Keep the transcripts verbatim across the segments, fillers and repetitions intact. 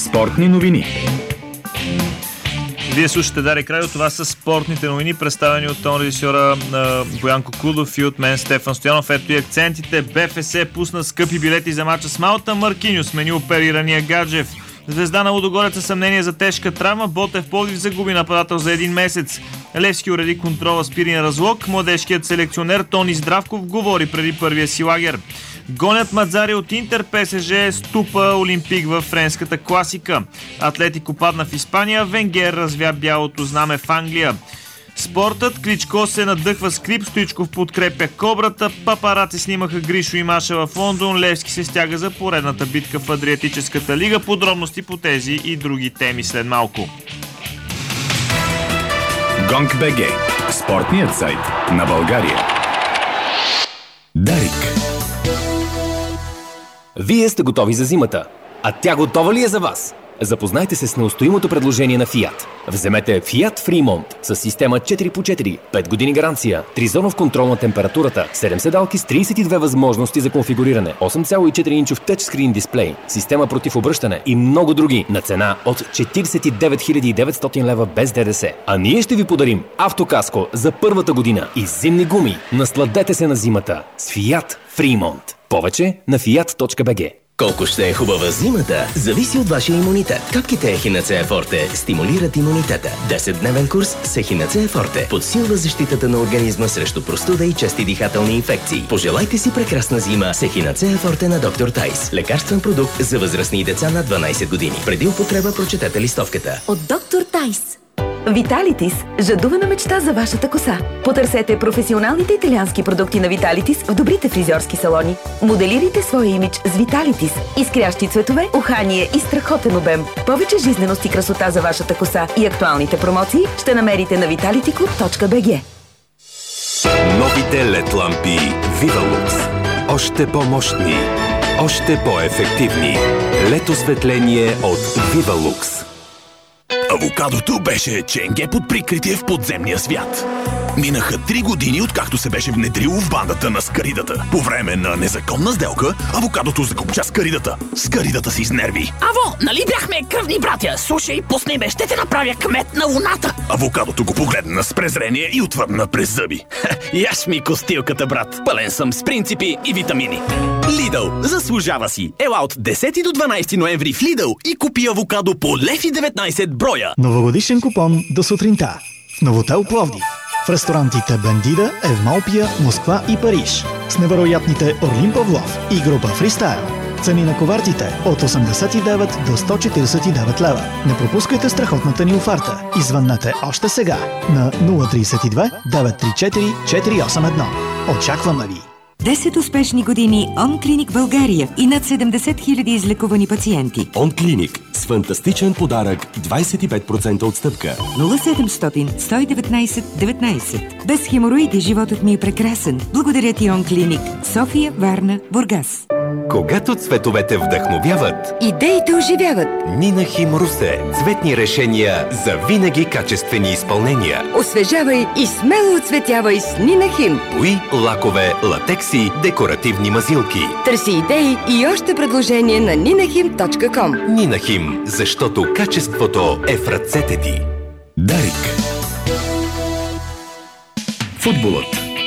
Спортни новини. Вие слушате Дарик Радио, това са спортните новини, представени от тон режисьора Боянко Кудов и от мен Стефан Стоянов. Ето и акцентите. БФС пусна скъпи билети за мача с Малта. Маркиньос смени оперирания Гаджев. Звезда на Лудогореца съмнение за тежка травма. Ботев Пловдив загуби нападател за един месец. Левски уреди контрола с Пирин Разлог. Младежкият селекционер Тони Здравков говори преди първия си лагер. Гонят Мадзари от Интер, ПСЖ ступа Олимпик във френската класика. Атлетико падна в Испания, Венгер развя бялото знаме в Англия. Спортът, Кличко се надъхва с Крип, Стоичков подкрепя Кобрата, папараци снимаха Гришо и Маша в Лондон, Левски се стяга за поредната битка в Адриатическата лига. Подробности по тези и други теми след малко. Гонг.бг, спортният сайт на България. Дарик. Вие сте готови за зимата, а тя готова ли е за вас? Запознайте се с неустоимото предложение на Fiat. Вземете Fiat Fremont с система четири по четири, пет години гаранция, тризонов контрол на температурата, седем седалки с трийсет и две възможности за конфигуриране, осем цяло и четири инчов тъчскрин дисплей, система против обръщане и много други на цена от четирийсет и девет хиляди и деветстотин лева без ДДС. А ние ще ви подарим автокаско за първата година и зимни гуми. Насладете се на зимата с Fiat Fremont. Повече на fiat точка би джи. Колко ще е хубава зимата, зависи от вашия имунитет. Капките Ехинаце Форте стимулират имунитета. десетдневен курс с Ехинаце Форте подсилва защитата на организма срещу простуда и чести дихателни инфекции. Пожелайте си прекрасна зима с Ехинаце Форте на доктор Тайс. Лекарствен продукт за възрастни и деца над дванайсет години. Преди употреба прочетете листовката. От доктор Тайс. Виталитис – жадувана мечта за вашата коса. Потърсете професионалните италиански продукти на Виталитис в добрите фризьорски салони. Моделирайте своя имидж с Виталитис. Изкрящи цветове, ухание и страхотен обем. Повече жизненост и красота за вашата коса и актуалните промоции ще намерите на виталитико точка би джи. Новите лед лампи Vivalux. Още по-мощни, още по-ефективни. Лед осветление от Vivalux. Авокадото беше ченге под прикритие в подземния свят. Минаха три години, откакто се беше внедрило в бандата на Скаридата. По време на незаконна сделка, авокадото закопча Скаридата. Скаридата си изнерви. Аво, нали бяхме кръвни братя? Слушай, пусни ме, ще те направя кмет на луната. Авокадото го погледна с презрение и отвърна през зъби. Яш ми костилката, брат. Пълен съм с принципи и витамини. Lidl заслужава си. Ела от десети до дванайсети ноември в Lidl и купи авокадо по лев и деветнайсет броя. Новогодишен купон до сутринта в Новотел Пловдив. В ресторантите Бандида, Евмалпия, Москва и Париж. С невероятните Орлин Павлов и група Фристайл. Цени на ковартите от осемдесет и девет до сто четирийсет и девет лева. Не пропускайте страхотната ни оферта. Извъннете още сега на нула три две девет три четири четири осем едно. Очакваме ви! десет успешни години OnClinic България и над седемдесет хиляди излекувани пациенти. OnClinic с фантастичен подарък двайсет и пет процента отстъпка. нула седемстотин сто и деветнайсет деветнайсет. Без хемороиди животът ми е прекрасен. Благодаря ти OnClinic. София, Варна, Бургас. Когато цветовете вдъхновяват, идеите оживяват. Нинахим Русе. Цветни решения за винаги качествени изпълнения. Освежавай и смело оцветявай с Нинахим. Бои, лакове, латекси, декоративни мазилки. Търси идеи и още предложения на нинахим точка ком. Нинахим, защото качеството е в ръцете ти. Дарик. Футболът.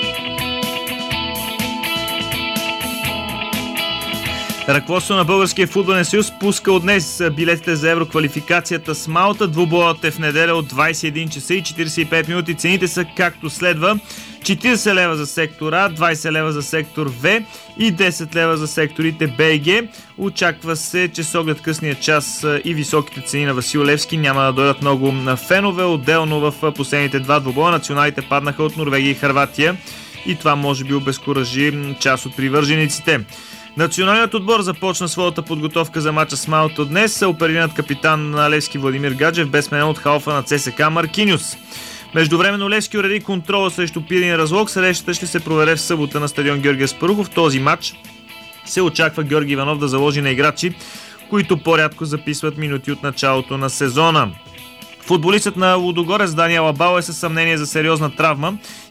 Ръководството на Българския футболен съюз пуска от днес билетите за евроквалификацията с Малта. Двубоят е в неделя от двайсет и един часа и четирийсет и пет минути. Цените са както следва: четирийсет лева за сектор А, двайсет лева за сектор В и десет лева за секторите Б и Г. Очаква се, че с оглед късния час и високите цени на Васил Левски няма да дойдат много фенове. Отделно в последните два двубоя националите паднаха от Норвегия и Хърватия и това може би обезкуражи част от привържениците. Националният отбор започна своята подготовка за мача с Малта днес. Оперираният капитан на Левски Владимир Гаджев бе сменен от халфа на ЦСКА Маркиньос. Междувременно Левски уреди контрола срещу Пирин Разлог. Срещата ще се проведе в събота на стадион Георги Аспарухов. В този матч се очаква Георги Иванов да заложи на играчи, които по-рядко записват минути от началото на сезона. Футболистът на Лудогорец Даниел Абал е със съмнение за сериозна травма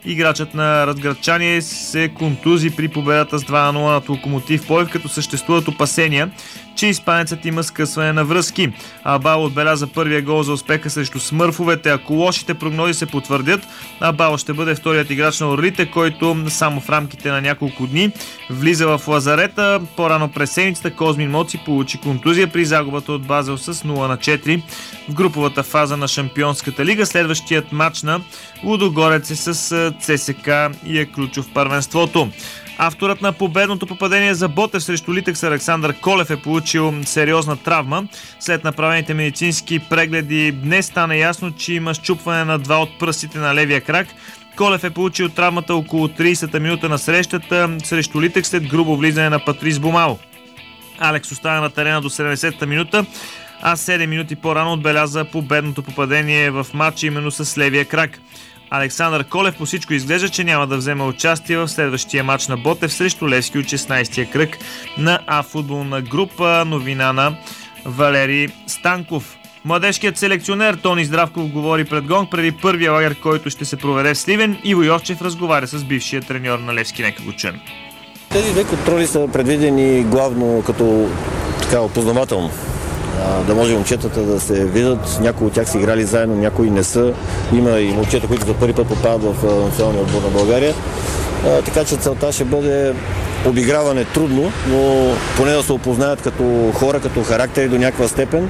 Играчът на разградчани се контузи при победата с два на нула над Локомотив Пловдив, като съществуват опасения, че испанецът има скъсване на връзки. Абал отбеляза първия гол за успеха срещу смърфовете. Ако лошите прогнози се потвърдят, Абал ще бъде вторият играч на орлите, който само в рамките на няколко дни влиза в лазарета. По-рано през седмицата Козмин Моци получи контузия при загубата от Базел с нула на четири в груповата фаза на Шампионската лига. Следващият матч на Лудогорец е с ЦСКА и е ключов в първенството. Авторът на победното попадение за Ботев срещу Литекс Александър Колев е получил сериозна травма. След направените медицински прегледи днес стана ясно, че има счупване на два от пръстите на левия крак. Колев е получил травмата около тридесета минута на срещата срещу Литекс след грубо влизане на Патрис Бумал. Алекс остана на терена до седемдесета минута, а седем минути по-рано отбеляза победното попадение в матча именно с левия крак. Александър Колев по всичко изглежда, че няма да вземе участие в следващия матч на Ботев срещу Левски от шестнадесетия кръг на А футболна група. Новина на Валери Станков. Младежкият селекционер Тони Здравков говори пред Гонг преди първия лагер, който ще се проведе в Сливен. Иво Йовчев разговаря с бившия треньор на Левски. Нека го чуем. Тези две контроли са предвидени главно като така опознавателно. Да може момчетата да се видят, някои от тях са играли заедно, някои не са. Има и момчета, които за първи път попадат в националния отбор на България. А, така че целта ще бъде обиграване трудно, но поне да се опознаят като хора, като характери до някаква степен.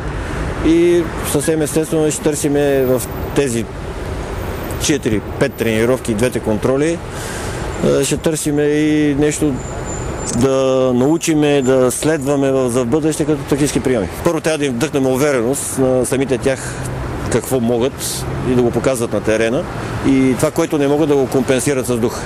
И съвсем естествено ще търсиме в тези четири-пет тренировки и двете контроли. Ще търсиме и нещо да научиме, да следваме за в бъдеще като тактически приеми. Първо трябва да им вдъхнем увереност на самите тях какво могат и да го показват на терена и това, което не могат да го компенсират с дух.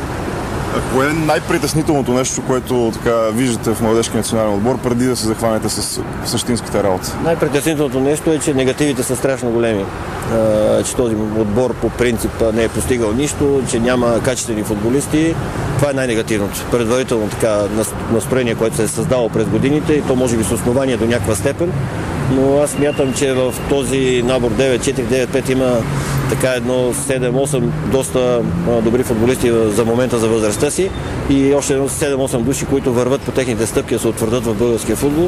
А кое е най-притеснителното нещо, което така виждате в младежкия национален отбор преди да се захванете с същинската работа? Най-притеснителното нещо е, че негативите са страшно големи. А, че този отбор по принцип не е постигал нищо, че няма качествени футболисти. Това е най-негативното. Предварително така настроение, което се е създало през годините и то може би с основание до някаква степен. Но аз смятам, че в този набор девет четири девет пет има така едно седем-осем доста добри футболисти за момента за възрастта си и още едно седем-осем души, които върват по техните стъпки да се утвърдат в българския футбол.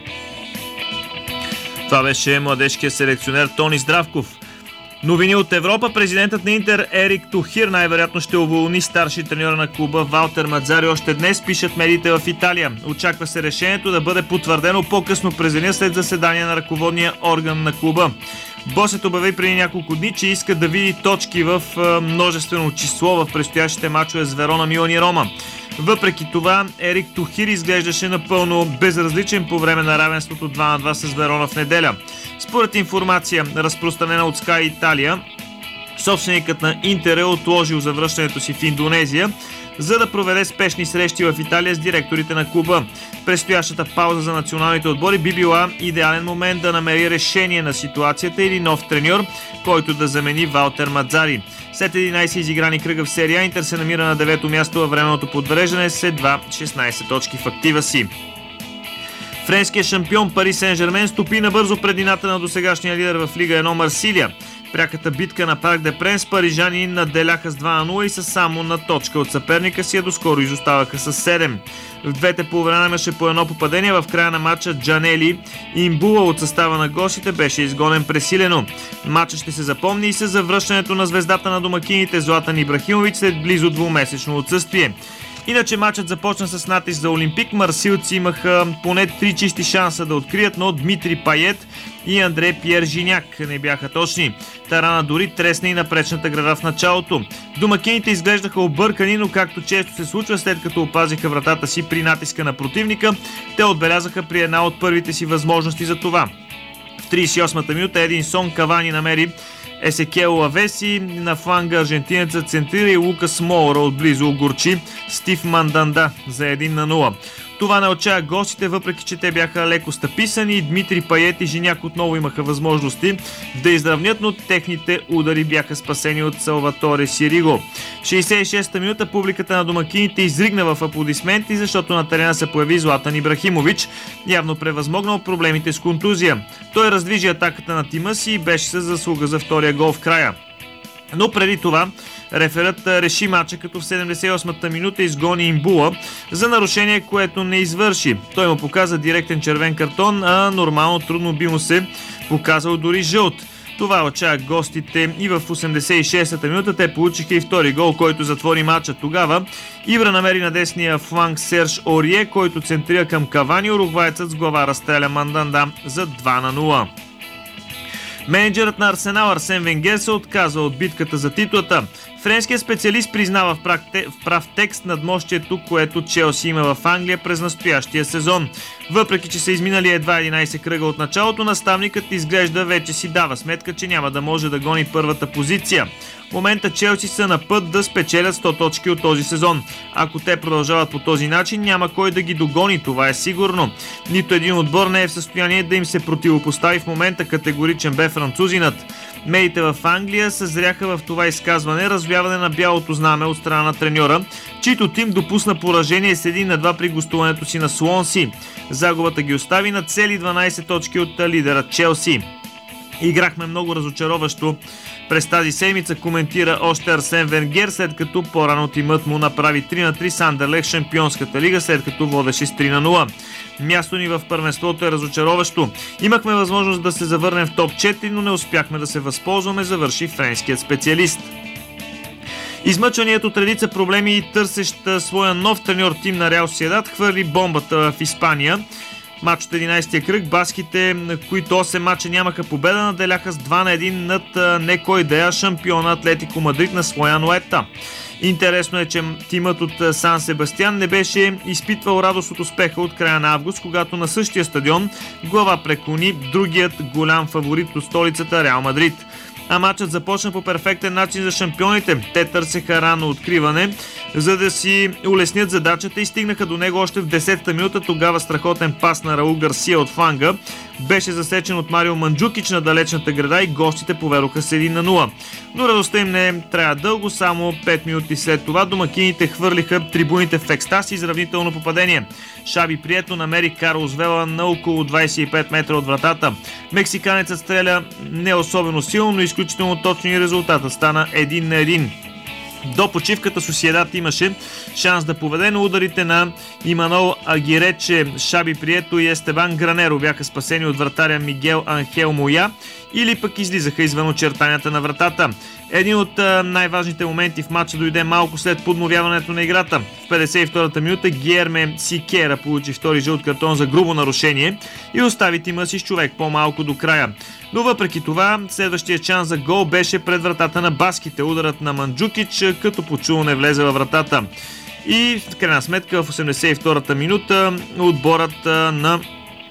Това беше младежкият селекционер Тони Здравков. Новини от Европа. Президентът на Интер Ерик Тухир най-вероятно ще уволни старши треньора на клуба Валтер Мадзари още днес, пишат медиите в Италия. Очаква се решението да бъде потвърдено по-късно през деня след заседание на ръководния орган на клуба. Босът обяви преди няколко дни, че иска да види точки в множествено число в предстоящите мачове с Верона, Милан и Рома. Въпреки това, Ерик Тухир изглеждаше напълно безразличен по време на равенството два на два с Верона в неделя. Според информация, разпространена от Sky Италия, собственикът на Интер е отложил завръщането си в Индонезия, за да проведе спешни срещи в Италия с директорите на клуба. Предстоящата пауза за националните отбори би била идеален момент да намери решение на ситуацията или нов треньор, който да замени Валтер Мадзари. След единадесет изиграни кръга в серия, Интер се намира на девето място във временното подвреждане с едва шестнадесет точки в актива си. Френският шампион Пари Сен-Жермен стопи набързо предината на досегашния лидер в Лига едно Марсилия. Пряката битка на Парк де Пренс парижани надделяха с два на нула и са само на точка от съперника си, а доскоро изоставаха с седем. В двете полувреме имаше по едно попадение. В края на матча Джанели Имбула от състава на гостите беше изгонен пресилено. Матчът ще се запомни и с завръщането на звездата на домакините Златан Ибрахимович след близо двумесечно отсъствие. Иначе матчът започна с натиск за Олимпик. Марсилци имаха поне три чисти шанса да открият, но Дмитрий Пает и Андре Пьер Жиняк не бяха точни. Тарана дори тресна и на пречната града в началото. Домакините изглеждаха объркани, но както често се случва, след като опазиха вратата си при натиска на противника, те отбелязаха при една от първите си възможности за това. В тридесет и осмата минута Единсон Кавани намери Есекел Лавеси, на фланга аржентинеца центрира и Лукас Моура отблизо огорчи Стив Манданда за едно на нула. Това не отчая гостите, въпреки че те бяха леко стъписани и Дмитрий Пает и Жиняк отново имаха възможности да изравнят, но техните удари бяха спасени от Салваторе Сириго. В шейсет и шеста минута публиката на домакините изригна в аплодисменти, защото на терена се появи Златан Ибрахимович, явно превъзмогнал проблемите с контузия. Той раздвижи атаката на тима си и беше със заслуга за втория гол в края. Но преди това реферът реши мача, като в седемдесет и осмата минута изгони Имбула за нарушение, което не извърши. Той му показа директен червен картон, а нормално трудно би му се показал дори жълт. Това очаква гостите и в осемдесет и шестата минута те получиха и втори гол, който затвори матча. Тогава Ибра намери на десния фланг Серж Орие, който центрира към Кавани. Уругвайцът с глава разстреля Манданда за два на нула. Менеджерът на Арсенал Арсен Венгер се отказва от битката за титлата. Френският специалист признава в прав, те, в прав текст надмощието, което Челси има в Англия през настоящия сезон. Въпреки че са изминали едва единайсет кръга от началото, наставникът изглежда вече си дава сметка, че няма да може да гони първата позиция. В момента Челси са на път да спечелят сто точки от този сезон. Ако те продължават по този начин, няма кой да ги догони, това е сигурно. Нито един отбор не е в състояние да им се противопостави в момента, категоричен бе французинът. Медиите в Англия съзряха в това изказване развяване на бялото знаме от страна на треньора, чийто тим допусна поражение с един на два при гостуването си на Суонси. Загубата ги остави на цели дванайсет точки от лидера Челси. Играхме много разочароващо през тази седмица, коментира още Арсен Венгер, след като по-рано тимът му направи три на три с Андерлехт в Шампионската лига, след като водеше с три на нула. Място ни в първенството е разочароващо. Имахме възможност да се завърнем в топ четири, но не успяхме да се възползваме, завърши френският специалист. Измъчваният от редица проблеми и търсещ своя нов треньор тим на Реал Сосиедад хвърли бомбата в Испания. Мач от единайсетия кръг, баските, които осем мача нямаха победа, наделяха с два на един над не кой да е шампиона Атлетико Мадрид на своя Ноета. Интересно е, че тимът от Сан Себастиан не беше изпитвал радост от успеха от края на август, когато на същия стадион глава преклони другият голям фаворит от столицата Реал Мадрид. А матчът започна по перфектен начин за шампионите. Те търсеха рано откриване, за да си улеснят задачата и стигнаха до него още в десетата минута. Тогава страхотен пас на Раул Гарсия от фланга беше засечен от Марио Манджукич на далечната града и гостите поведоха с един на нула. Но радостта им не трябва дълго, само пет минути след това домакините хвърлиха трибуните в екстаз и изравнително попадение. Шаби Прието намери Карлос Вела на около двайсет и пет метра от вратата. Мексиканецът стреля не особено силно, но изключително точно и резултатът стана един на един. До почивката Сосиедад имаше шанс да поведе, но ударите на Иманол Агирече, Шаби Прието и Естебан Гранеро бяха спасени от вратаря Мигел Анхел Моя или пък излизаха извън очертанията на вратата. Един от най-важните моменти в матча дойде малко след подновяването на играта. В петдесет и втората минута Гиерме Сикера получи втори жълт картон за грубо нарушение и остави тима си с човек по-малко до края. Но въпреки това, следващия шанс за гол беше пред вратата на баските. Ударът на Манджукич като почул не влезе във вратата. И в крайна сметка в осемдесет и втората минута отборът на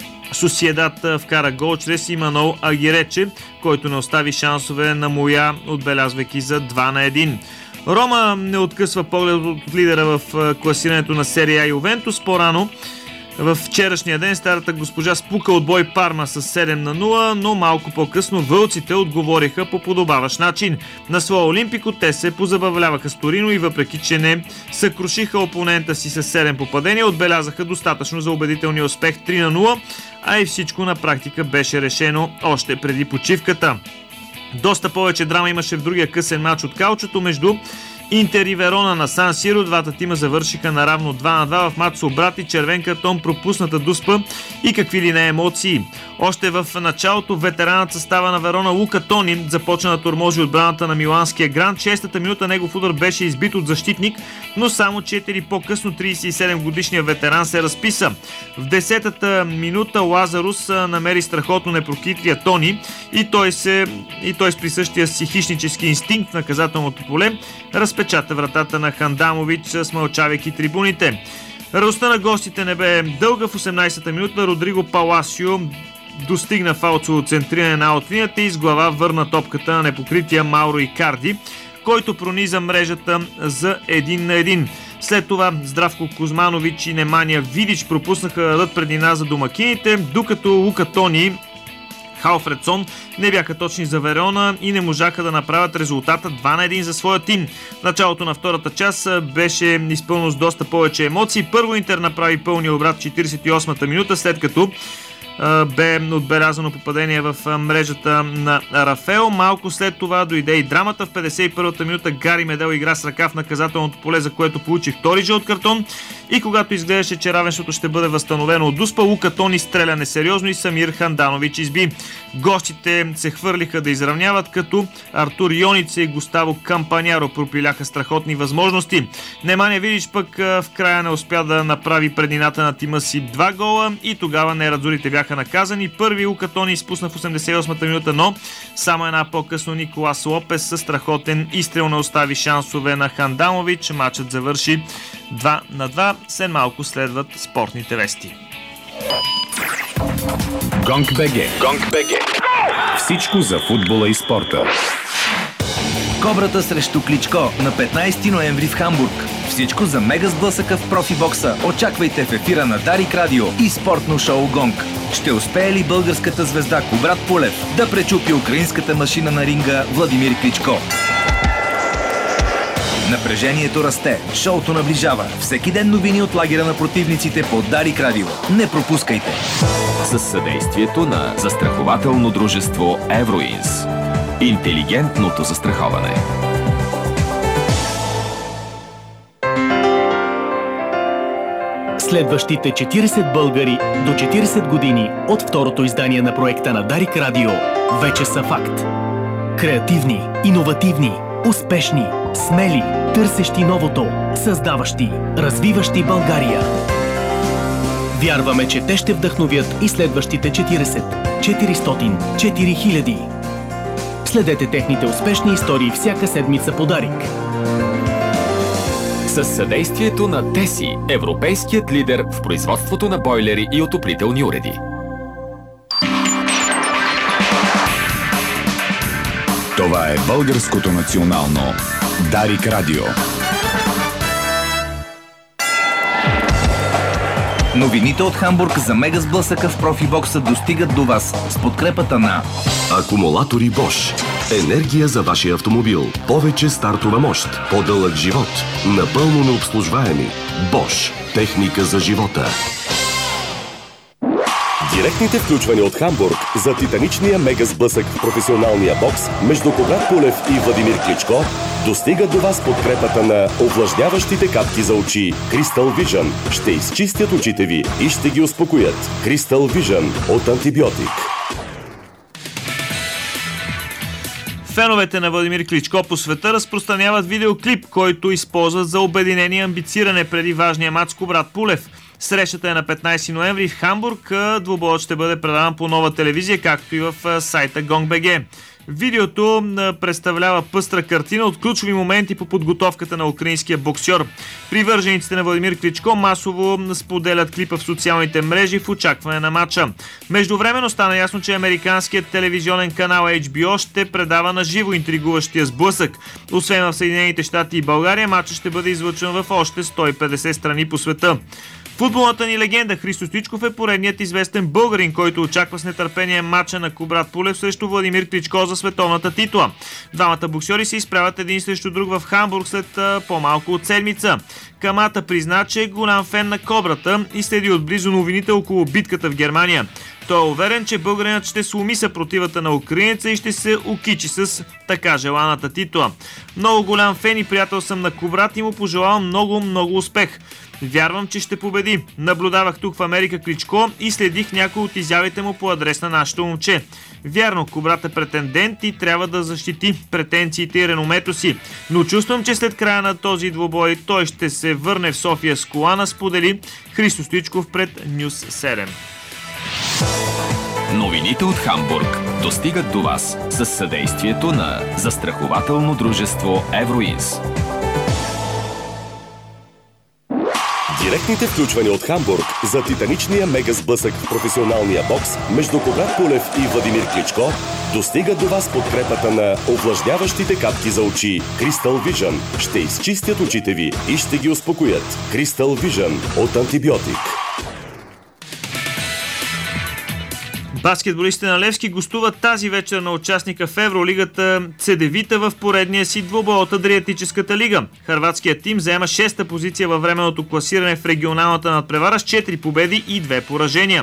Сосиедад вкара гол чрез Иманол Агирече, който не остави шансове на Моя, отбелязвайки за два на един. Рома не откъсва поглед от лидера в класирането на серия А Ювентус. По-рано в вчерашния ден старата госпожа спука отбой Парма с седем на нула, но малко по-късно вълците отговориха по подобаващ начин. На своя Олимпико те се позабавляваха с Торино и въпреки че не съкрушиха опонента си с седем попадения, отбелязаха достатъчно за убедителния успех три на нула, а и всичко на практика беше решено още преди почивката. Доста повече драма имаше в другия късен матч от каучето между Интер и Верона на Сан Сиро. Двата тима завършиха наравно два на два в матч с обрат и червен картон, пропусната дуспа и какви ли не емоции. Още в началото ветеранът състава на Верона Лука Тони започна да тормози отбраната на миланския гранд. Шестата минута негов удар беше избит от защитник, но само четири по-късно трийсет и седем годишният ветеран се разписа. В десетата минута Лазарус намери страхотно непрокритлия Тони и той, се, и той с присъщия си хищнически инстинкт в наказателното поле разпечата вратата на Хандамович, смълчавайки трибуните. Радостта на гостите не бе дълга. В осемнайсета минута Родриго Паласио достигна фалцово центриране на аутлинията и с глава върна топката на непокрития Мауро Икарди, който прониза мрежата за един на един. След това Здравко Кузманович и Немания Видич пропуснаха да дадат преднина за домакините, докато Лука Тони Халфредсон не бяха точни за Верона и не можаха да направят резултата два на един за своя тим. В началото на втората част беше изпълнено с доста повече емоции. Първо Интер направи пълния обрат в четирийсет и осмата минута, след като бе отбелязано попадение в мрежата на Рафаел. Малко след това дойде и драмата. В петдесет и първата минута Гари Медел игра с ръка в наказателното поле, за което получи втори жълт картон. И когато изглеждаше, че равенството ще бъде възстановено от Дуспа, Лука Тони стреля несериозно и Самир Ханданович изби. Гостите се хвърлиха да изравняват, като Артур Йонице и Густаво Кампаняро пропиляха страхотни възможности. Немanja Видич пък в края не успя да направи преднината на тима си два гола и тогава нерадзорите бяха наказани. Първи Лука Тони изпусна в осемдесет и осмата минута, но само една по-късно Николас Лопес със страхотен изстрел не остави шансове на Ханданович. Матчът завърши два на два. След малко следват спортните вести. Гонг БГ. Гонг БГ. Всичко за футбола и спорта. Кобрата срещу Кличко на петнайсети ноември в Хамбург. Всичко за мега сблъсъка в профибокса. Очаквайте в ефира на Дарик Радио и спортно шоу Гонг. Ще успее ли българската звезда Кубрат Пулев да пречупи украинската машина на ринга Владимир Кличко? Напрежението расте, шоуто наближава. Всеки ден новини от лагера на противниците по Дарик Радио. Не пропускайте! Със съдействието на застрахователно дружество Евроинс. Интелигентното застраховане. Следващите четирийсет българи до четирийсет години от второто издание на проекта на Дарик Радио вече са факт. Креативни, иновативни, успешни, смели, търсещи новото, създаващи, развиващи България. Вярваме, че те ще вдъхновят и следващите четирийсет, четиристотин, четири хиляди. Следете техните успешни истории всяка седмица по Дарик. Със съдействието на Теси, европейският лидер в производството на бойлери и отоплителни уреди. Това е българското национално Дарик Радио. Новините от Хамбург за мега сблъсъка в профибокса достигат до вас с подкрепата на Акумулатори Бош. Енергия за вашия автомобил. Повече стартова мощ. По-дълъг живот. Напълно необслужваеми. Бош. Техника за живота. Директните включвания от Хамбург за титаничния мега сблъсък в професионалния бокс между Кубрат Пулев и Владимир Кличко достигат до вас подкрепата на увлажняващите капки за очи Crystal Vision. Ще изчистят очите ви и ще ги успокоят. Crystal Vision от антибиотик. Феновете на Владимир Кличко по света разпространяват видеоклип, който използват за обединение и амбициране преди важния мач с Кубрат Пулев. Срещата е на петнайсети ноември в Хамбург. Двубоят ще бъде предаван по нова телевизия, както и в сайта Гонг БГ. Видеото представлява пъстра картина от ключови моменти по подготовката на украинския боксьор. Привържениците на Владимир Кличко масово споделят клипа в социалните мрежи в очакване на матча. Междувременно стана ясно, че американският телевизионен канал Ейч Би О ще предава на живо интригуващия сблъсък. Освен в Съединените щати и България, матчът ще бъде излъчен в още сто и петдесет страни по света. Футболната ни легенда Христо Стоичков е поредният известен българин, който очаква с нетърпение матча на Кубрат Пулев срещу Владимир Кличко за световната титла. Двамата боксьори се изправят един срещу друг в Хамбург след а, по-малко от седмица. Камата призна, че е голям фен на Кобрата и следи отблизо новините около битката в Германия. Той е уверен, че българинът ще сломи съпротивата на украинеца и ще се окичи с така желаната титла. Много голям фен и приятел съм на Кубрат и му пожелавам много, много успех. Вярвам, че ще победи. Наблюдавах тук в Америка Кличко и следих някои от изявите му по адрес на нашето момче. Вярно, Кубрат е претендент и трябва да защити претенциите и реномето си. Но чувствам, че след края на този двубой той ще се върне в София с колана, сподели Христо Стоичков пред Нюс седем. Новините от Хамбург достигат до вас със съдействието на застрахователно дружество Евроинс. Директните включвания от Хамбург за титаничния мега сблъсък в професионалния бокс между Кубрат Пулев и Владимир Кличко достигат до вас подкрепата на увлажняващите капки за очи Crystal Vision. Ще изчистят очите ви и ще ги успокоят. Crystal Vision от антибиотик. Баскетболистите на Левски гостуват тази вечер на участника в Евролигата Цедевита в поредния си двубой от Адриатическата лига. Хърватският тим заема шеста позиция във временното класиране в регионалната надпревара с четири победи и две поражения.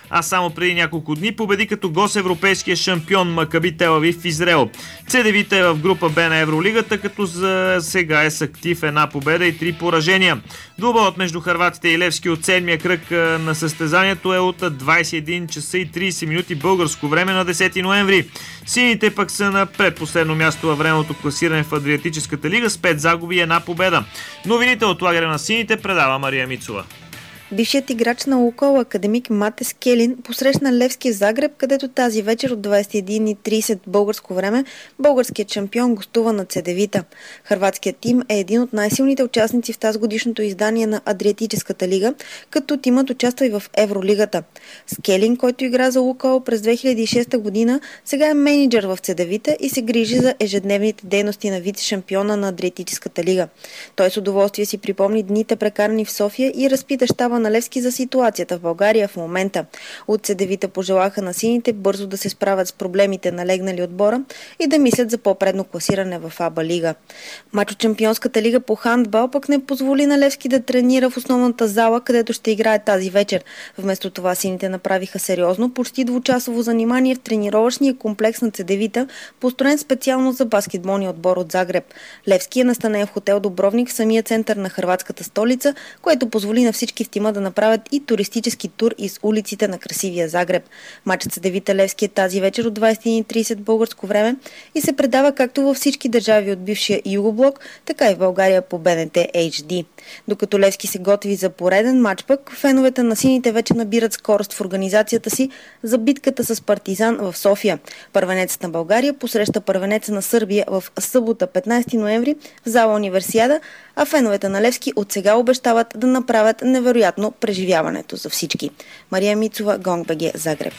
а само преди няколко дни победи като гост европейския шампион Макаби Тел Авив в Израел. Цедевита е в група Б на Евролигата, като за сега е с актив една победа и три поражения. Двубоят между хърватите и Левски от седмия кръг на състезанието е от двадесет и един часа и тридесет минути българско време на десети ноември. Сините пък са на предпоследно място във времето класиране в Адриатическата лига с пет загуби и една победа. Новините от лагеря на сините предава Мария Мицова. Бившият играч на Лукол академик Мате Скелин посрещна Левски в Загреб, където тази вечер от двадесет и един и тридесет българско време българският шампион гостува на Цедевита. Хърватският тим е един от най-силните участници в тази годишното издание на Адриатическата лига, като тимът участва и в Евролигата. Скелин, който игра за Лукол през две хиляди и шеста година, сега е мениджър в Цедевита и се грижи за ежедневните дейности на вице-шампиона на Адриатическата лига. Той с удоволствие си припомни дните прекарани в София и разпита щаба на Левски за ситуацията в България в момента. От Цедевита пожелаха на сините бързо да се справят с проблемите налегнали отбора и да мислят за по-предно класиране в АБА лига. Мач от Шампионската лига по хандбал пък не позволи на Левски да тренира в основната зала, където ще играе тази вечер. Вместо това сините направиха сериозно, почти двучасово занимание в тренировъчния комплекс на Цедевита, построен специално за баскетболния отбор от Загреб. Левски е настанен в хотел Дубровник в самия център на хърватската столица, което позволи на всички в тима да направят и туристически тур из улиците на красивия Загреб. Мачът Цедевита Левски е тази вечер от двадесет и един и тридесет българско време и се предава както във всички държави от бившия Югоблок, така и в България по Б Н Т Ейч Ди. Докато Левски се готви за пореден мач пък, феновете на сините вече набират скорост в организацията си за битката с Партизан в София. Първенецът на България посреща първенеца на Сърбия в събота петнадесети ноември в зала Универсиада, а феновете на Левски от сега обещават да направят невероятно преживяването за всички. Мария Мицова, ГонГ.бг, Загреб.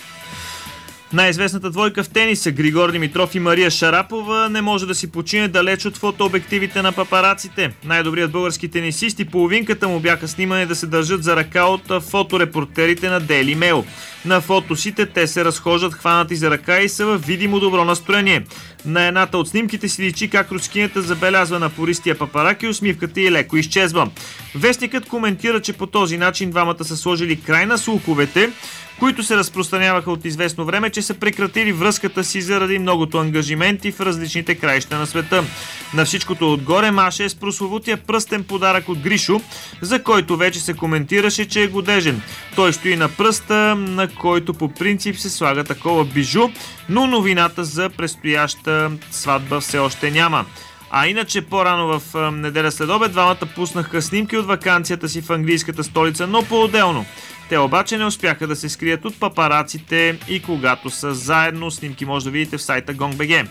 Най-известната двойка в тениса Григор Димитров и Мария Шарапова не може да си почине далеч от фотообективите на папараците. Най-добрият български тенисист и половинката му бяха снимани да се държат за ръка от фоторепортерите на Daily Mail. На фотосите те се разхождат хванати за ръка и са в видимо добро настроение. На едната от снимките си личи как рускинята забелязва на пористия папарак и усмивката й леко изчезва. Вестникът коментира, че по този начин двамата са сложили край на слуховете, които се разпространяваха от известно време, че са прекратили връзката си заради многото ангажименти в различните краища на света. На всичкото отгоре Маша е с прословутия пръстен подарък от Гришо, за който вече се коментираше, че е годежен. Той стои на пръста, на който по принцип се слага такова бижу, но новината за предстояща сватба все още няма. А иначе по-рано в неделя след обед двамата пуснаха снимки от ваканцията си в английската столица, но по-отделно. Те обаче не успяха да се скрият от папараците и когато са заедно, снимки може да видите в сайта ГонГ.бг.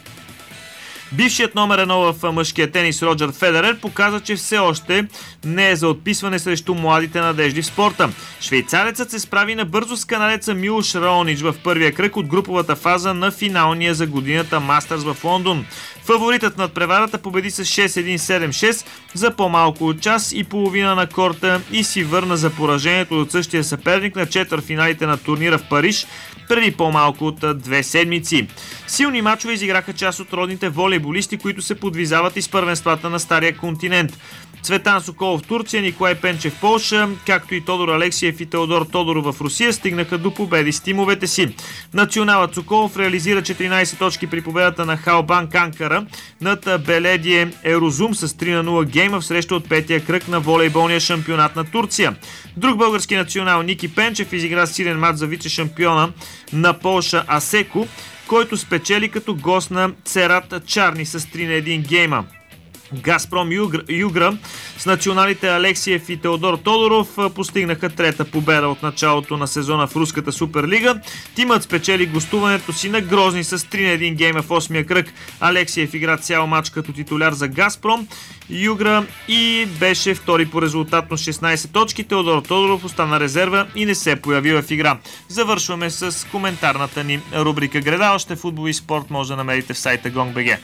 Бившият номер едно в мъжкия тенис Роджер Федерер показа, че все още не е за отписване срещу младите надежди в спорта. Швейцарецът се справи набързо с канадеца Милош Раонич в първия кръг от груповата фаза на финалния за годината Мастърс в Лондон. Фаворитът над преварата победи с шест един седем шест за по-малко от час и половина на корта и си върна за поражението от същия съперник на четвъртфиналите на турнира в Париж преди по-малко от две седмици. Силни мачове изиграха част от родните волейболисти, които се подвизават из първенствата на Стария континент. Цветан Соколов в Турция, Николай Пенчев в Полша, както и Тодор Алексиев и Теодор Тодоров в Русия стигнаха до победи с тимовете си. Националът Соколов реализира четиринадесет точки при победата на Халбанк Анкара над Беледие Ерозум с три на нула гейма в среща от петия кръг на волейболния шампионат на Турция. Друг български национал Ники Пенчев изигра силен мач за вице-шампиона на Полша Асеко, който спечели като гост на Церат Чарни с три на един гейма. Газпром Югра, Югра с националите Алексиев и Теодор Тодоров постигнаха трета победа от началото на сезона в Руската Суперлига. Тимът спечели гостуването си на Грозни с три на един гейма в осмия кръг. Алексиев игра цял матч като титуляр за Газпром Югра и беше втори по резултатно шестнадесет точки. Теодор Тодоров остана резерва и не се появи в игра. Завършваме с коментарната ни рубрика Греда. Още футбол и спорт може да намерите в сайта ГонГ.бг.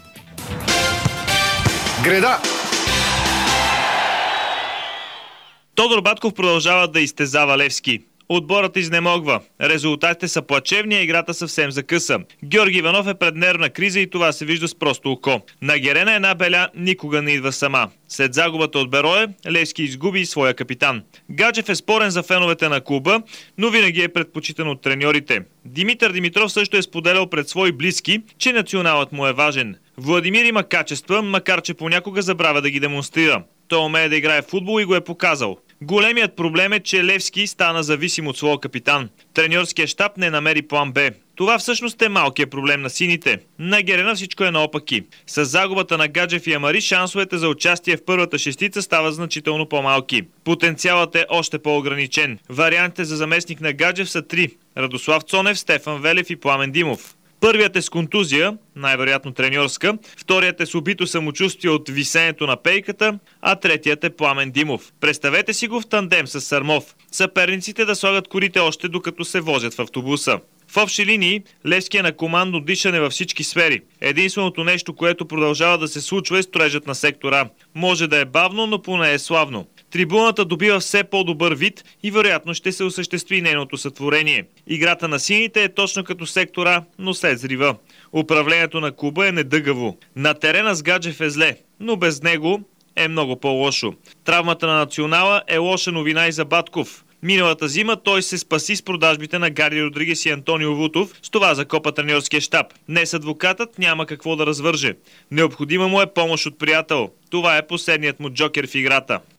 Греда! Тодор Батков продължава да изтезава Левски. отборът изнемогва. Резултатите са плачевни, а играта съвсем закъса. Георги Иванов е пред нервна криза и това се вижда с просто око. Нагерена една беля никога не идва сама. След загубата от Берое, Левски изгуби и своя капитан. Гаджев е спорен за феновете на клуба, но винаги е предпочитан от треньорите. Димитър Димитров също е споделял пред свои близки, че националът му е важен. Владимир има качества, макар че понякога забравя да ги демонстрира. Той умее да играе в футбол и го е показал. Големият проблем е, че Левски стана зависим от своя капитан. Треньорският щаб не намери план Б. Това всъщност е малкият проблем на сините. На Герена всичко е наопаки. С загубата на Гаджев и Амари шансовете за участие в първата шестица стават значително по-малки. Потенциалът е още по-ограничен. Вариантите за заместник на Гаджев са три. Радослав Цонев, Стефан Велев и Пламен Димов. Първият е с контузия, най-вероятно треньорска, вторият е с убито самочувствие от висенето на пейката, а третият е Пламен Димов. Представете си го в тандем с Сърмов. Съперниците да слагат корите още докато се возят в автобуса. В общи линии, Левски е на командно дишане във всички сфери. Единственото нещо, което продължава да се случва е строежът на сектора. Може да е бавно, но поне е славно. Трибуната добива все по-добър вид и вероятно ще се осъществи нейното сътворение. Играта на сините е точно като сектора, но след зрива. Управлението на клуба е недъгаво. На терена с Гаджев е зле, но без него е много по-лошо. Травмата на национала е лоша новина и за Батков. Миналата зима той се спаси с продажбите на Гари Родригес и Антонио Вутов, с това закопа треньорския щаб. Днес адвокатът няма какво да развърже. Необходима му е помощ от приятел. Това е последният му джокер в играта.